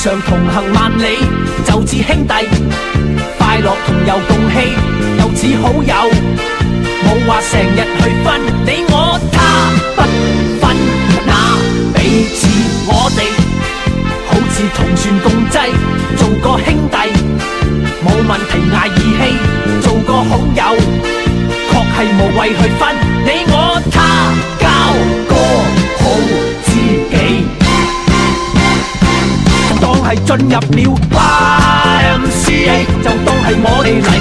常同行萬里，就似兄弟，快樂同遊共喜，又似好友，冇話成日去分你我他，不分那彼此我哋，好似同船共濟，做個兄弟，冇問題捱義氣，做個好友，確係無謂去分你我他，交個好知己。當係進入了 YMCA， 就當係我哋嚟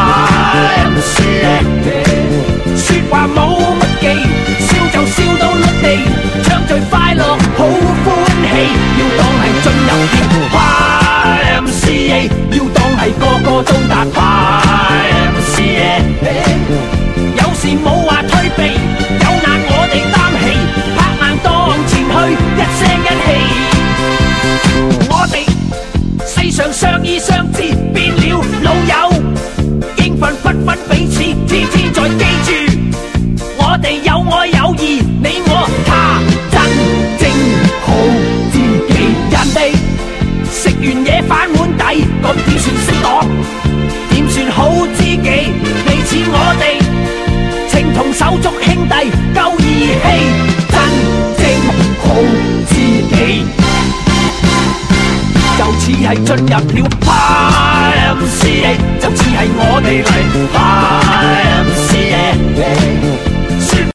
YMCA， 說話冇乜忌，笑就笑到甩地，唱最快樂好歡喜，要當係進入了 YMCA， 要當係個個都達 YMCA， 有事冇話推避，有難我哋擔起，拍硬當前去，一聲一氣。我哋世上相依相知，變了老友，應份不分彼此，天天在記住。我哋有愛有義，你我他，真正好知己。人哋食完嘢反碗底，咁點算適當？點算好知己？你似我哋情同手足兄弟，夠義氣，真正好知己。就似係進入了 YMCA， 就似係我哋嚟 YMCA。